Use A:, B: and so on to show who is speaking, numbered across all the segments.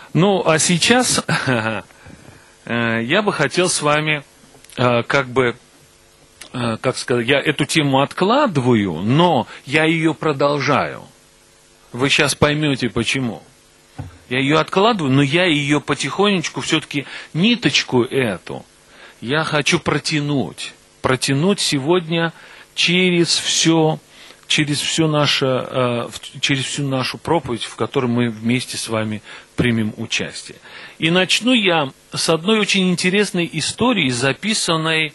A: Ну, а сейчас я бы хотел с вами, как сказать, я эту тему откладываю, но я ее продолжаю. Вы сейчас поймете, почему. Я ее откладываю, но я ее потихонечку, все-таки ниточку эту, я хочу протянуть. Протянуть сегодня через всю нашу проповедь, в которой мы вместе с вами примем участие. И начну я с одной очень интересной истории, записанной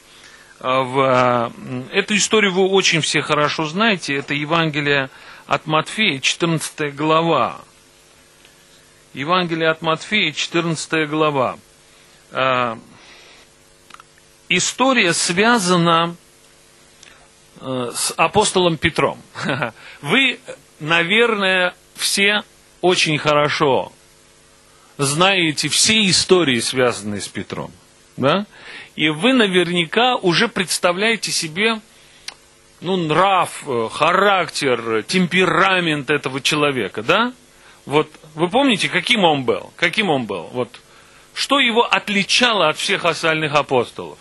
A: Эту историю вы очень все хорошо знаете. Это Евангелие от Матфея, 14 глава. Евангелие от Матфея, 14 глава. История связана с апостолом Петром. Вы, наверное, все очень хорошо знаете все истории, связанные с Петром. Да? И вы наверняка уже представляете себе нрав, характер, темперамент этого человека. Да? Вот, вы помните, каким он был? Каким он был? Вот, что его отличало от всех остальных апостолов?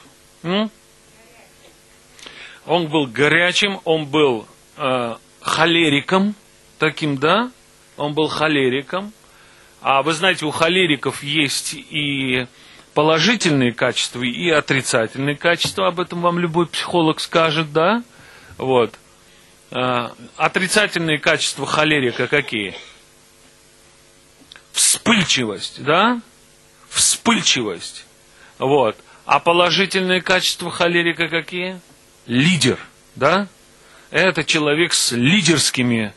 A: Он был горячим, он был холериком, таким, да? Он был холериком. А вы знаете, у холериков есть и положительные качества, и отрицательные качества. Об этом вам любой психолог скажет, да? Вот. Отрицательные качества холерика какие? Вспыльчивость, да? Вспыльчивость. Вот. А положительные качества холерика какие? Лидер, да? Это человек с лидерскими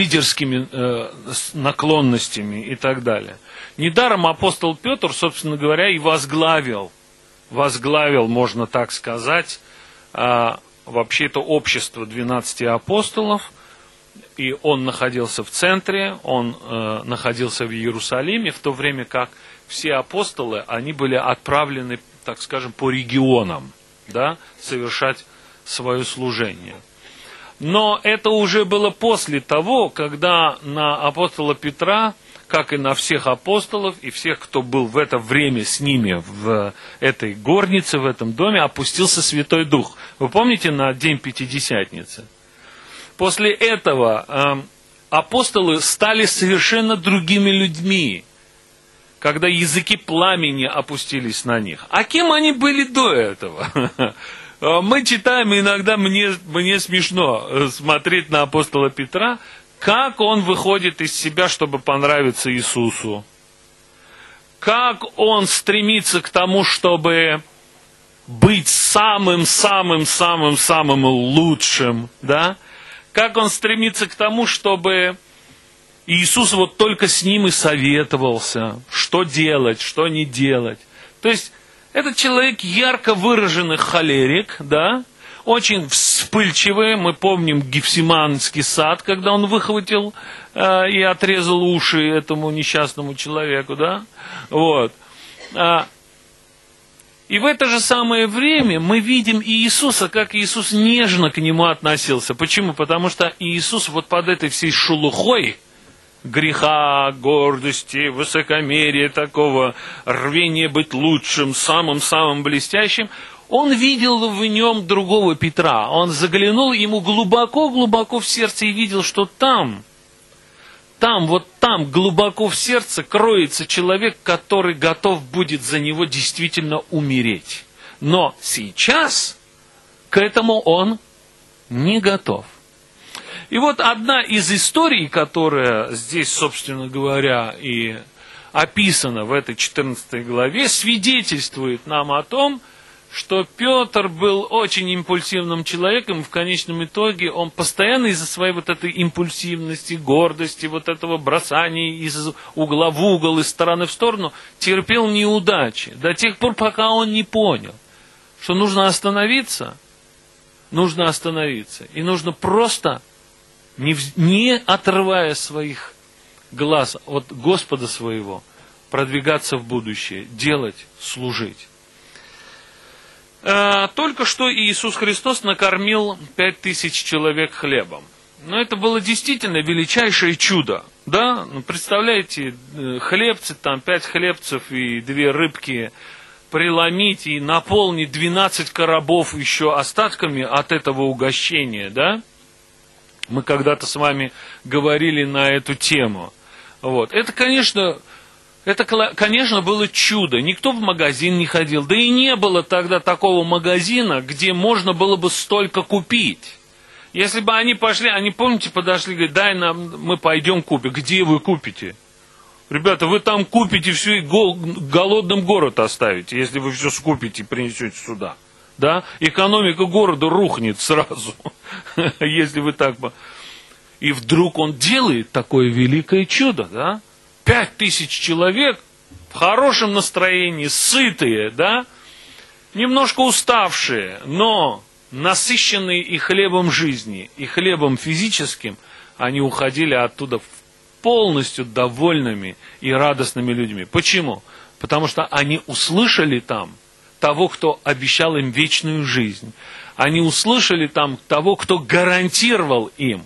A: наклонностями и так далее. Недаром апостол Петр, собственно говоря, и возглавил, можно так сказать, вообще это общество 12 апостолов, и он находился в центре, он находился в Иерусалиме, в то время как все апостолы, они были отправлены, так скажем, по регионам, да, совершать свое служение. Но это уже было после того, когда на апостола Петра, как и на всех апостолов и всех, кто был в это время с ними в этой горнице, в этом доме, опустился Святой Дух. Вы помните на день Пятидесятницы? После этого апостолы стали совершенно другими людьми, когда языки пламени опустились на них. А кем они были до этого? Мы читаем, иногда мне смешно смотреть на апостола Петра, как он выходит из себя, чтобы понравиться Иисусу. Как он стремится к тому, чтобы быть самым-самым-самым-самым лучшим. Да? Как он стремится к тому, чтобы Иисус вот только с ним и советовался, что делать, что не делать. То есть, этот человек ярко выраженный холерик, да, очень вспыльчивый. Мы помним Гефсиманский сад, когда он выхватил и отрезал уши этому несчастному человеку, да. Вот. И в это же самое время мы видим Иисуса, как Иисус нежно к нему относился. Почему? Потому что Иисус вот под этой всей шелухой греха, гордости, высокомерия, такого рвения быть лучшим, самым-самым блестящим, он видел в нем другого Петра. Он заглянул ему глубоко-глубоко в сердце и видел, что там, глубоко в сердце кроется человек, который готов будет за него действительно умереть. Но сейчас к этому он не готов. И вот одна из историй, которая здесь, собственно говоря, и описана в этой 14 главе, свидетельствует нам о том, что Петр был очень импульсивным человеком, и в конечном итоге он постоянно из-за своей вот этой импульсивности, гордости, вот этого бросания из угла в угол, из стороны в сторону, терпел неудачи до тех пор, пока он не понял, что нужно остановиться, и нужно просто, не отрывая своих глаз от Господа своего, продвигаться в будущее, делать, служить. Только что Иисус Христос накормил 5000 человек хлебом. Но это было действительно величайшее чудо. Да? Ну, представляете, хлебцы, там 5 хлебцев и 2 рыбки преломить и наполнить 12 коробов еще остатками от этого угощения, да? Мы когда-то с вами говорили на эту тему. Вот. Это, конечно, было чудо. Никто в магазин не ходил. Да и не было тогда такого магазина, где можно было бы столько купить. Если бы они пошли, они, помните, подошли, говорят, дай нам, мы пойдем купим. Где вы купите? Ребята, вы там купите все и голодным город оставите, если вы все скупите и принесете сюда. Да? Экономика города рухнет сразу, если вы так бы... И вдруг он делает такое великое чудо, да? 5000 человек в хорошем настроении, сытые, да? Немножко уставшие, но насыщенные и хлебом жизни, и хлебом физическим, они уходили оттуда полностью довольными и радостными людьми. Почему? Потому что они услышали там того, кто обещал им вечную жизнь. Они услышали там того, кто гарантировал им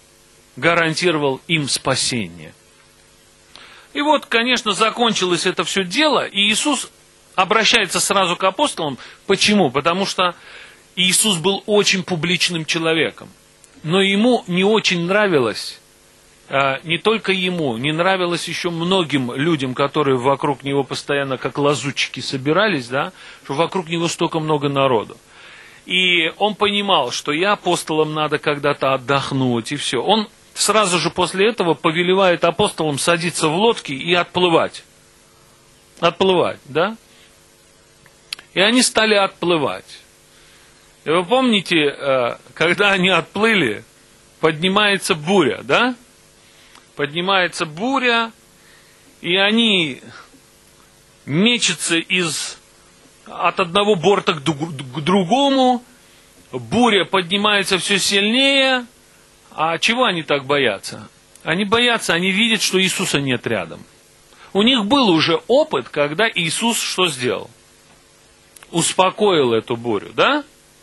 A: спасение. И вот, конечно, закончилось это все дело, и Иисус обращается сразу к апостолам. Почему? Потому что Иисус был очень публичным человеком. Но ему не очень нравилось, не только ему, не нравилось еще многим людям, которые вокруг него постоянно как лазутчики собирались, да, что вокруг него столько много народу. И он понимал, что и апостолам надо когда-то отдохнуть, и все. Он сразу же после этого повелевает апостолам садиться в лодки и отплывать. Отплывать, да? И они стали отплывать. И вы помните, когда они отплыли, поднимается буря, да? Поднимается буря, и они мечутся от одного борта к другому, буря поднимается все сильнее. А чего они так боятся? Они боятся, они видят, что Иисуса нет рядом. У них был уже опыт, когда Иисус что сделал? Успокоил эту бурю, да?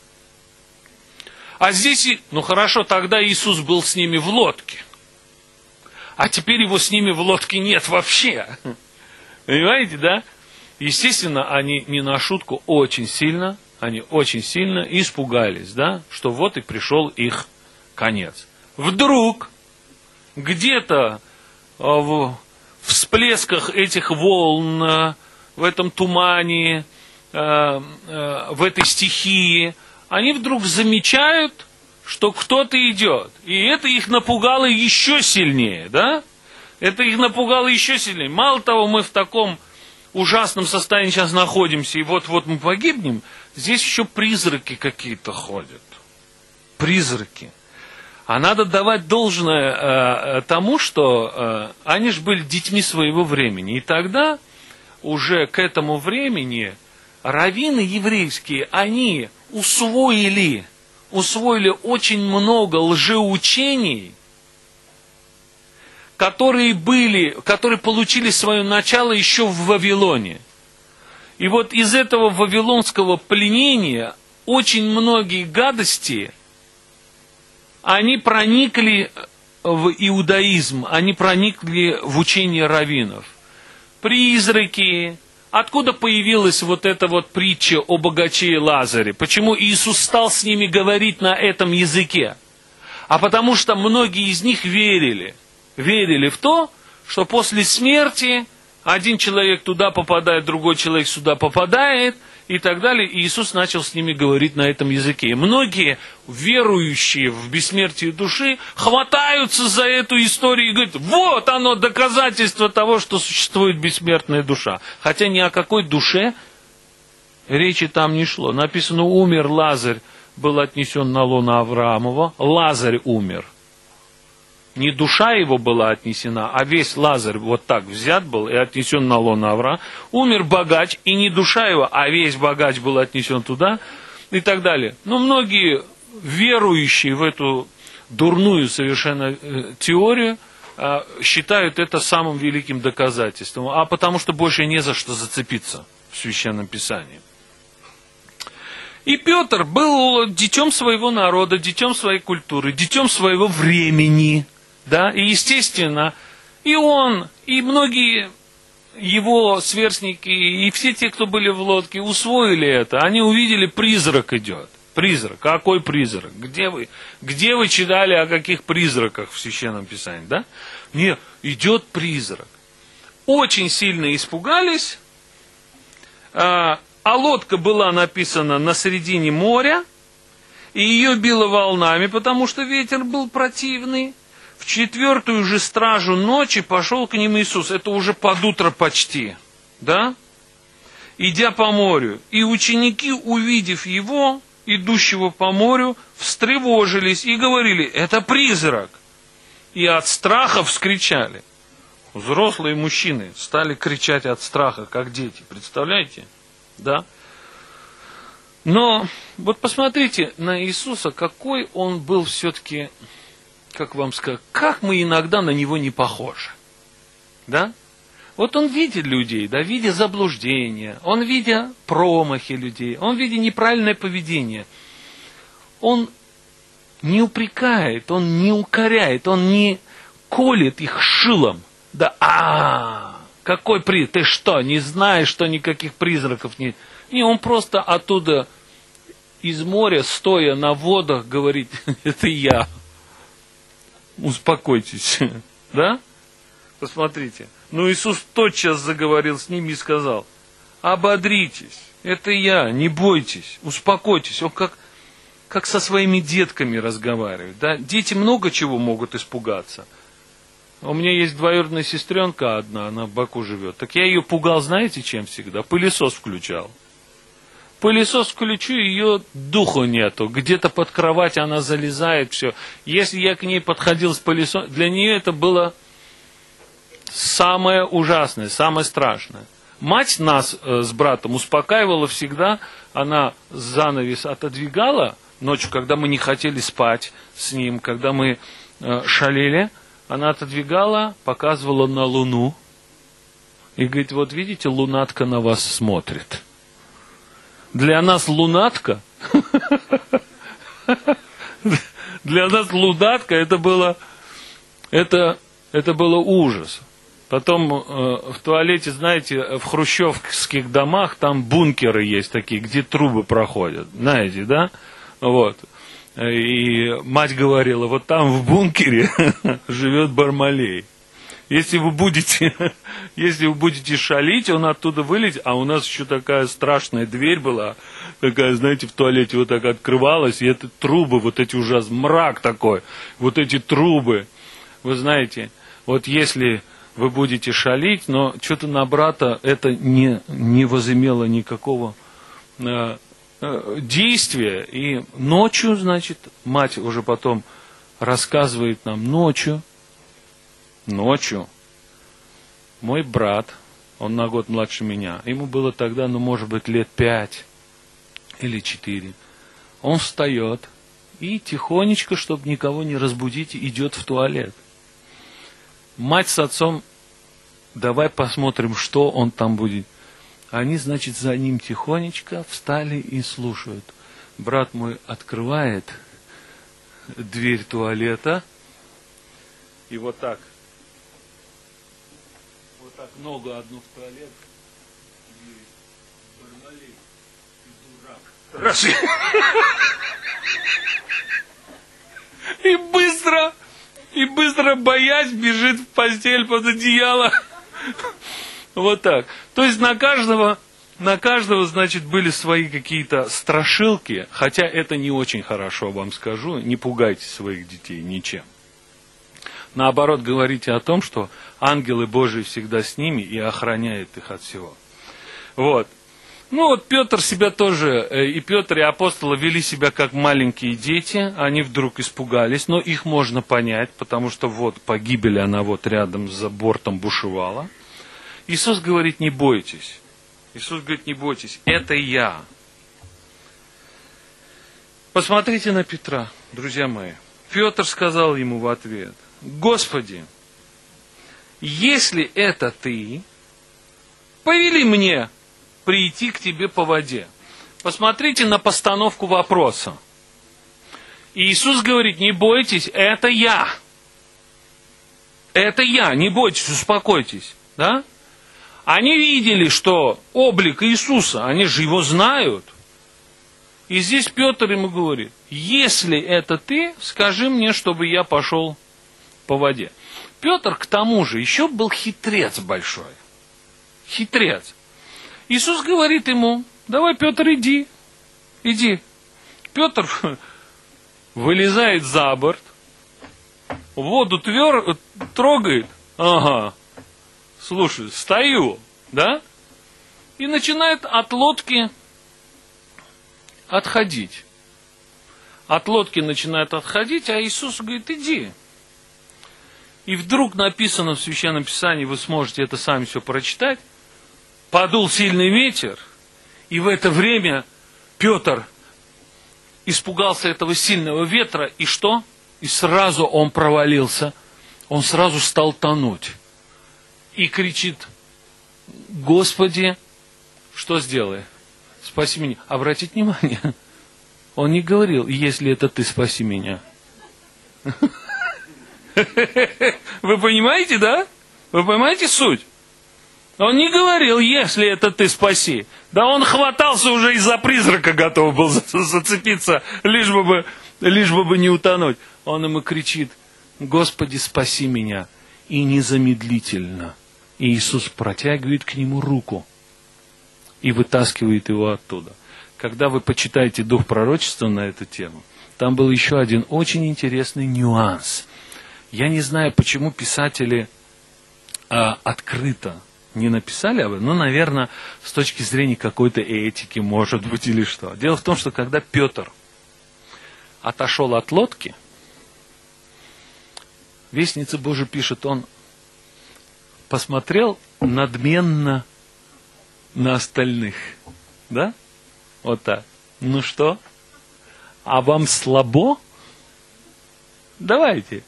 A: А здесь, ну хорошо, тогда Иисус был с ними в лодке. А теперь его с ними в лодке нет вообще. Понимаете, да? Естественно, они не на шутку очень сильно испугались, да? Что вот и пришел их конец. Вдруг где-то в всплесках этих волн, в этом тумане, в этой стихии, они вдруг замечают, что кто-то идет. И это их напугало еще сильнее, да? Это их напугало еще сильнее. Мало того, мы в таком ужасном состоянии сейчас находимся, и вот-вот мы погибнем, здесь еще призраки какие-то ходят. Призраки. А надо давать должное тому, что они же были детьми своего времени. И тогда, уже к этому времени, раввины еврейские, они усвоили очень много лжеучений, которые получили свое начало еще в Вавилоне. И вот из этого вавилонского пленения очень многие гадости, они проникли в иудаизм, они проникли в учение раввинов. Призраки. Откуда появилась вот эта вот притча о богаче и Лазаре? Почему Иисус стал с ними говорить на этом языке? А потому что многие из них верили в то, что после смерти один человек туда попадает, другой человек сюда попадает, и так далее. И Иисус начал с ними говорить на этом языке. И многие верующие в бессмертие души хватаются за эту историю и говорят, вот оно доказательство того, что существует бессмертная душа. Хотя ни о какой душе речи там не шло. Написано, умер Лазарь, был отнесен на лоно Авраамова. Лазарь умер. Не душа его была отнесена, а весь Лазарь вот так взят был и отнесен на лоно Авраама. Умер богач, и не душа его, а весь богач был отнесен туда, и так далее. Но многие верующие в эту дурную совершенно теорию считают это самым великим доказательством, а потому что больше не за что зацепиться в Священном Писании. И Петр был детем своего народа, детем своей культуры, детем своего времени. Да? И естественно, и он, и многие его сверстники, и все те, кто были в лодке, усвоили это. Они увидели, призрак идет. Призрак. Какой призрак? Где вы читали о каких призраках в Священном Писании? Да? Нет, идет призрак. Очень сильно испугались. А лодка была написана на середине моря, и ее било волнами, потому что ветер был противный. В 4-ю же стражу ночи пошел к ним Иисус. Это уже под утро почти, да? Идя по морю. И ученики, увидев его, идущего по морю, встревожились и говорили: это призрак. И от страха вскричали. Взрослые мужчины стали кричать от страха, как дети. Представляете? Да? Но вот посмотрите на Иисуса, какой он был все-таки, как вам сказать, как мы иногда на него не похожи. Да? Вот он видит людей, да, видя заблуждения, он видя промахи людей, он видя неправильное поведение. Он не упрекает, он не укоряет, он не колет их шилом. Да, какой призрак? Ты что, не знаешь, что никаких призраков нет? Не, он просто оттуда из моря, стоя на водах, говорит: это я. Успокойтесь. Да? Посмотрите. Но Иисус тотчас заговорил с ними и сказал: ободритесь, это я, не бойтесь, успокойтесь. Он как со своими детками разговаривает. Да? Дети много чего могут испугаться. У меня есть двоюродная сестренка одна, она в Баку живет. Так я ее пугал, знаете, чем всегда? Пылесос включал. Пылесос включу, ее духу нету. Где-то под кровать она залезает, все. Если я к ней подходил с пылесосом, для нее это было самое ужасное, самое страшное. Мать нас с братом успокаивала всегда. Она занавес отодвигала ночью, когда мы не хотели спать с ним, когда мы шалели. Она отодвигала, показывала на луну и говорит: вот видите, лунатка на вас смотрит. Для нас лунатка, для нас лунатка это было ужас. Потом в туалете, знаете, в хрущевских домах там бункеры есть такие, где трубы проходят, знаете, да? Вот. И мать говорила: вот там в бункере живет Бармалей. Если вы будете шалить, он оттуда вылетит. А у нас еще такая страшная дверь была, такая, знаете, в туалете вот так открывалась, и это трубы, вот эти ужасные, мрак такой, вот эти трубы. Вы знаете, вот если вы будете шалить, но что-то на брата это не возымело никакого действия. И ночью, значит, мать уже потом рассказывает нам, ночью, мой брат, он на год младше меня, ему было тогда, может быть, лет 5 или 4, он встает и тихонечко, чтобы никого не разбудить, идет в туалет. Мать с отцом: давай посмотрим, что он там будет. Они, значит, за ним тихонечко встали и слушают. Брат мой открывает дверь туалета и вот так ногу одну в туалет, и Бармалей, ты дурак. Раз. И быстро, боясь, бежит в постель под одеяло. Вот так. То есть на каждого, значит, были свои какие-то страшилки, хотя это не очень хорошо, вам скажу, не пугайте своих детей ничем. Наоборот, говорите о том, что ангелы Божии всегда с ними и охраняют их от всего. Вот. Ну вот Петр себя тоже, и Петр, и апостолы вели себя как маленькие дети, они вдруг испугались, но их можно понять, потому что вот погибель, она вот рядом за бортом бушевала. Иисус говорит: не бойтесь. Иисус говорит: не бойтесь, это я. Посмотрите на Петра, друзья мои. Петр сказал ему в ответ: Господи, если это ты, повели мне прийти к тебе по воде. посмотрите на постановку вопроса. И Иисус говорит, не бойтесь, это я. Это я, не бойтесь, успокойтесь. Да? Они видели, что облик Иисуса, они же его знают. И здесь Петр ему говорит, если это ты, скажи мне, чтобы я пошел по воде. Петр, к тому же, еще был хитрец большой. Хитрец. Иисус говорит ему, давай, Петр, иди. Петр вылезает за борт, воду трогает. Ага, слушай, стою, да? И начинает от лодки отходить. От лодки начинает отходить, а Иисус говорит, иди. И вдруг написано в Священном Писании, вы сможете это сами все прочитать, подул сильный ветер, и в это время Петр испугался этого сильного ветра, и что? И сразу он провалился, он сразу стал тонуть. И кричит, Господи, что сделай? Спаси меня. Обратите внимание, он не говорил, если это ты, спаси меня. Вы понимаете, да? Вы понимаете суть? Он не говорил, если это ты, спаси. Да он хватался уже из-за призрака, готов был зацепиться, лишь бы не утонуть. Он ему кричит, Господи, спаси меня. И незамедлительно Иисус протягивает к нему руку и вытаскивает его оттуда. Когда вы почитаете Дух пророчества на эту тему, там был еще один очень интересный нюанс. Я не знаю, почему писатели открыто не написали об этом, но, наверное, с точки зрения какой-то этики, может быть, или что. Дело в том, что когда Петр отошел от лодки, Вестница Божия пишет, он посмотрел надменно на остальных. Да? Вот так. Ну что? А вам слабо? Давайте.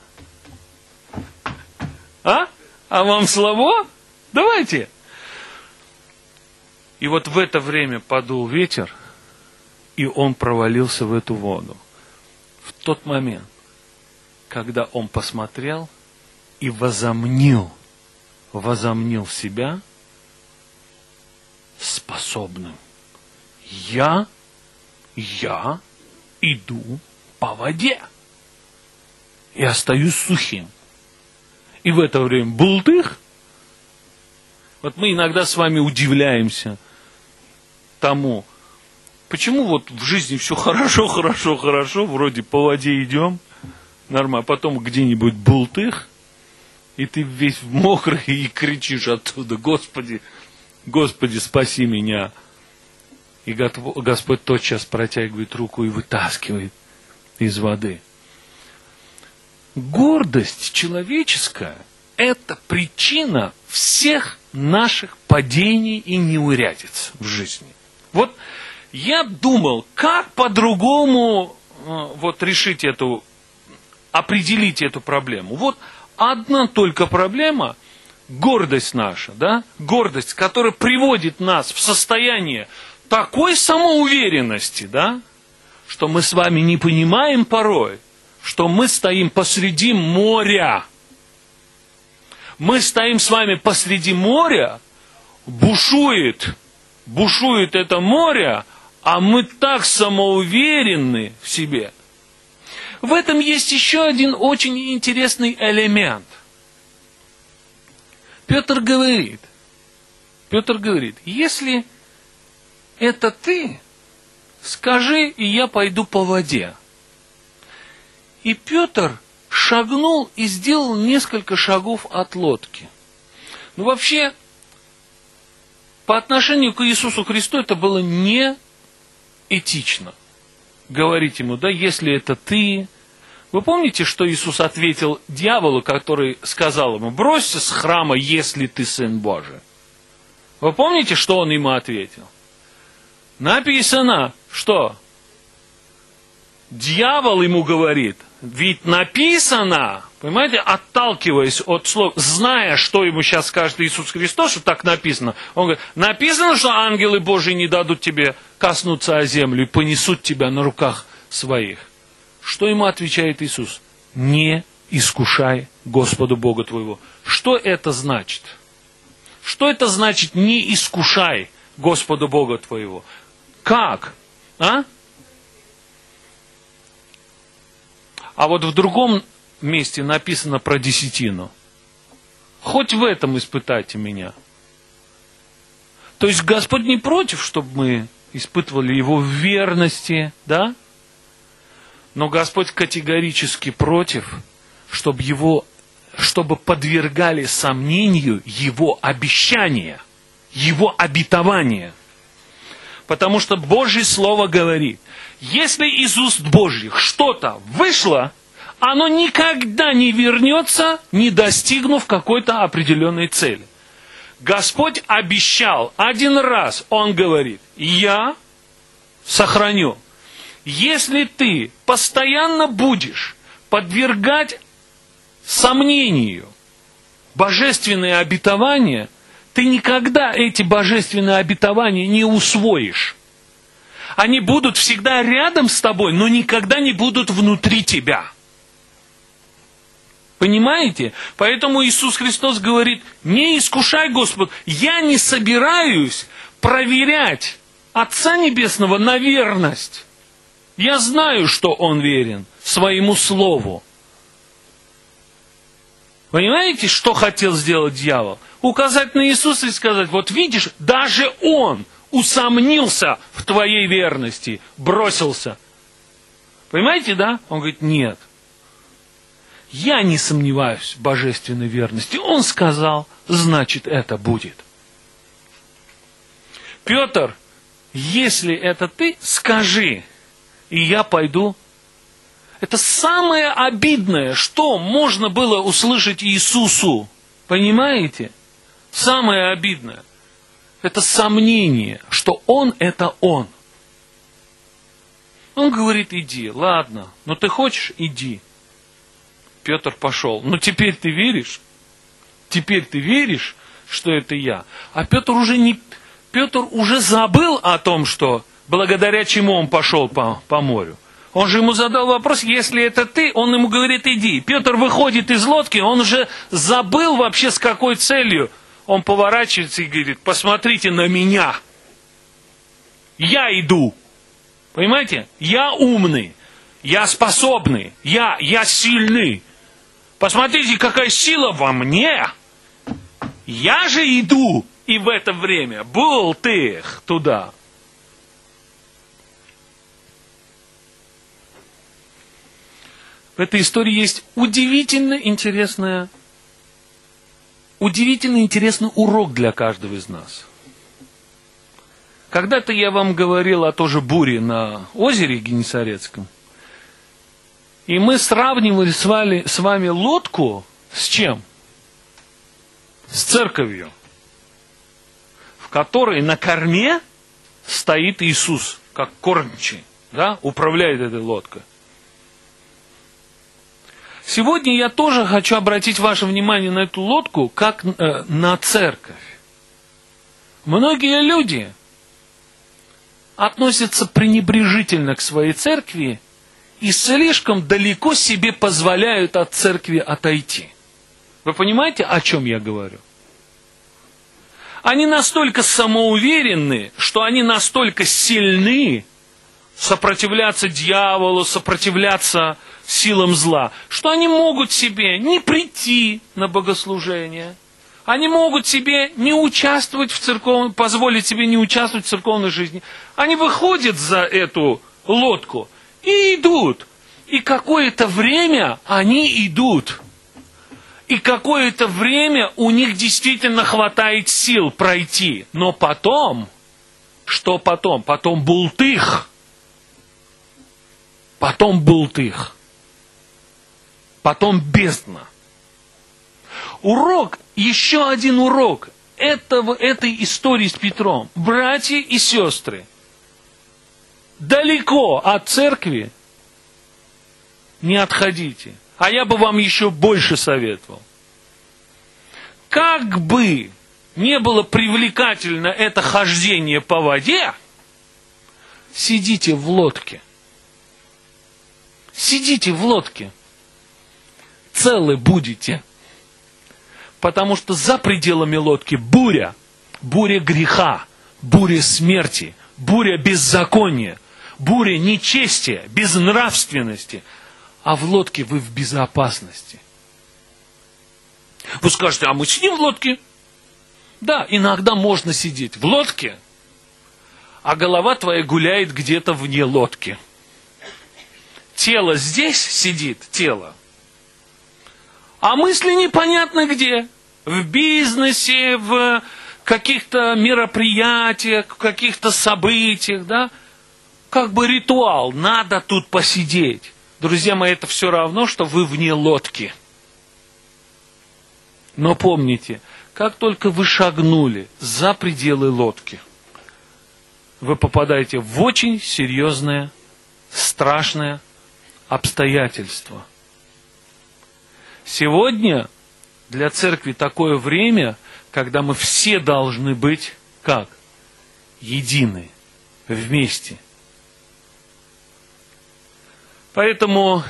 A: А вам слабо? Давайте. И вот в это время подул ветер, и он провалился в эту воду. В тот момент, когда он посмотрел и возомнил себя способным. Я иду по воде и остаюсь сухим. И в это время бултых. Вот мы иногда с вами удивляемся тому, почему вот в жизни все хорошо, вроде по воде идем, нормально, а потом где-нибудь бултых, и ты весь мокрый и кричишь оттуда, Господи, спаси меня. И Господь тотчас протягивает руку и вытаскивает из воды. Гордость человеческая – это причина всех наших падений и неурядиц в жизни. Вот я думал, как по-другому определить эту проблему. Вот одна только проблема – гордость наша, да? Гордость, которая приводит нас в состояние такой самоуверенности, да? Что мы с вами не понимаем порой, что мы стоим посреди моря. Мы стоим с вами посреди моря, бушует это море, а мы так самоуверенны в себе. В этом есть еще один очень интересный элемент. Петр говорит, если это ты, скажи, и я пойду по воде. И Петр шагнул и сделал несколько шагов от лодки. Ну, вообще, по отношению к Иисусу Христу это было не этично. Говорить ему, да, если это ты. Вы помните, что Иисус ответил дьяволу, который сказал ему, бросься с храма, если ты Сын Божий? Вы помните, что он ему ответил? Написано, что? Дьявол ему говорит, ведь написано, понимаете, отталкиваясь от слов, зная, что ему сейчас скажет Иисус Христос, что так написано, он говорит, написано, что ангелы Божьи не дадут тебе коснутся о землю и понесут тебя на руках своих. Что ему отвечает Иисус? Не искушай Господа Бога твоего. Что это значит? Что это значит не искушай Господа Бога твоего? Как? А вот в другом месте написано про десятину. Хоть в этом испытайте меня. То есть Господь не против, чтобы мы испытывали Его в верности, да? Но Господь категорически против, чтобы подвергали сомнению Его обещания, Его обетования. Потому что Божье Слово говорит, если из уст Божьих что-то вышло, оно никогда не вернется, не достигнув какой-то определенной цели. Господь обещал один раз, Он говорит, я сохраню. Если ты постоянно будешь подвергать сомнению божественные обетования, ты никогда эти божественные обетования не усвоишь. Они будут всегда рядом с тобой, но никогда не будут внутри тебя. Понимаете? Поэтому Иисус Христос говорит, не искушай Господа. Я не собираюсь проверять Отца Небесного на верность. Я знаю, что Он верен своему Слову. Понимаете, что хотел сделать дьявол? Указать на Иисуса и сказать, вот видишь, даже Он усомнился в твоей верности, бросился. Понимаете, да? Он говорит, нет. Я не сомневаюсь в божественной верности. Он сказал, значит, это будет. Петр, если это ты, скажи, и я пойду. Это самое обидное, что можно было услышать Иисусу. Понимаете? Самое обидное. Это сомнение, что Он это Он. Он говорит, иди, ладно, но ты хочешь, иди. Петр пошел. Но теперь ты веришь? Теперь ты веришь, что это я? А Петр уже забыл о том, что благодаря чему он пошел по морю. Он же ему задал вопрос, если это ты, он ему говорит, иди. Петр выходит из лодки, он уже забыл вообще с какой целью. Он поворачивается и говорит, посмотрите на меня. Я иду. Понимаете? Я умный, я способный, я сильный. Посмотрите, какая сила во мне. Я же иду. И в это время был ты туда. В этой истории есть удивительно интересный урок для каждого из нас. Когда-то я вам говорил о той же буре на озере Генесарецком. И мы сравнивали с вами лодку с чем? С церковью, в которой на корме стоит Иисус, как кормчий, да, управляет этой лодкой. Сегодня я тоже хочу обратить ваше внимание на эту лодку, как на церковь. Многие люди относятся пренебрежительно к своей церкви и слишком далеко себе позволяют от церкви отойти. Вы понимаете, о чем я говорю? Они настолько самоуверенны, что они настолько сильны сопротивляться дьяволу, сопротивляться силам зла, что они могут себе не прийти на богослужение, они могут себе не участвовать позволить себе не участвовать в церковной жизни. Они выходят за эту лодку и идут. И какое-то время они идут. И какое-то время у них действительно хватает сил пройти. Но потом, что потом? Потом бултых. Потом бултых. Потом бездна. Урок, еще один урок этой истории с Петром. Братья и сестры, далеко от церкви не отходите. А я бы вам еще больше советовал. Как бы не было привлекательно это хождение по воде, сидите в лодке. Сидите в лодке. Целы будете. Потому что за пределами лодки буря. Буря греха, буря смерти, буря беззакония, буря нечестия, безнравственности. А в лодке вы в безопасности. Вы скажете, а мы сидим в лодке? Да, иногда можно сидеть в лодке, а голова твоя гуляет где-то вне лодки. Тело здесь сидит, тело. А мысли непонятно где. В бизнесе, в каких-то мероприятиях, в каких-то событиях, да? Как бы ритуал, надо тут посидеть. Друзья мои, это все равно, что вы вне лодки. Но помните, как только вы шагнули за пределы лодки, вы попадаете в очень серьезное, страшное обстоятельство. Сегодня для церкви такое время, когда мы все должны быть как? Едины, вместе. Поэтому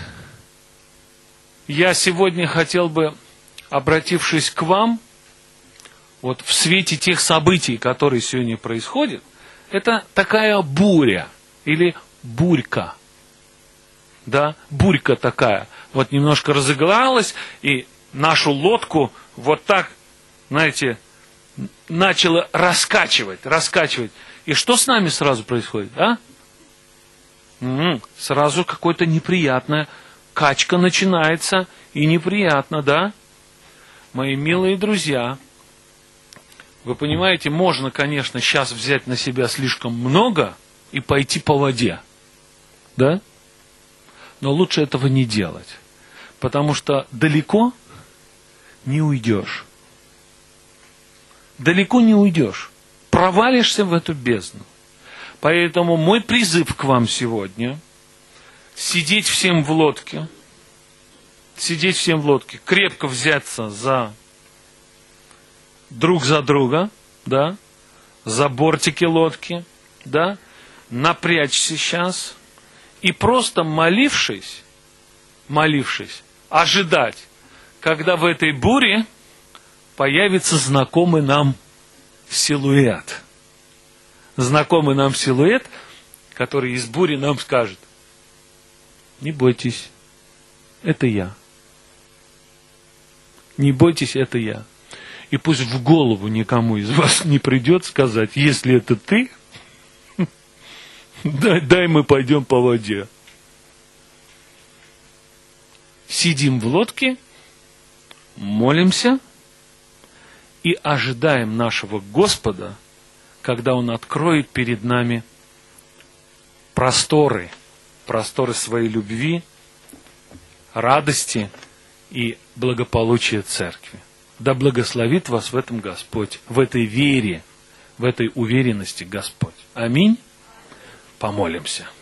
A: я сегодня хотел бы, обратившись к вам, вот в свете тех событий, которые сегодня происходят, это такая буря или бурька. Да, бурька такая. Вот немножко разыгралась, и нашу лодку вот так, знаете, начала раскачивать. И что с нами сразу происходит, а? Сразу какая-то неприятная качка начинается, и неприятно, да? Мои милые друзья, вы понимаете, можно, конечно, сейчас взять на себя слишком много и пойти по воде, да? Но лучше этого не делать, потому что далеко не уйдешь. Далеко не уйдешь. Провалишься в эту бездну. Поэтому мой призыв к вам сегодня – сидеть всем в лодке, крепко взяться друг за друга, да, за бортики лодки, да, напрячься сейчас и просто молившись, ожидать, когда в этой буре появится знакомый нам силуэт. Знакомый нам силуэт, который из бури нам скажет: не бойтесь, это я. Не бойтесь, это я. И пусть в голову никому из вас не придет сказать: если это ты, дай мы пойдем по воде. Сидим в лодке, молимся и ожидаем нашего Господа, когда Он откроет перед нами просторы своей любви, радости и благополучия церкви. Да благословит вас в этом Господь, в этой вере, в этой уверенности Господь. Аминь. Помолимся.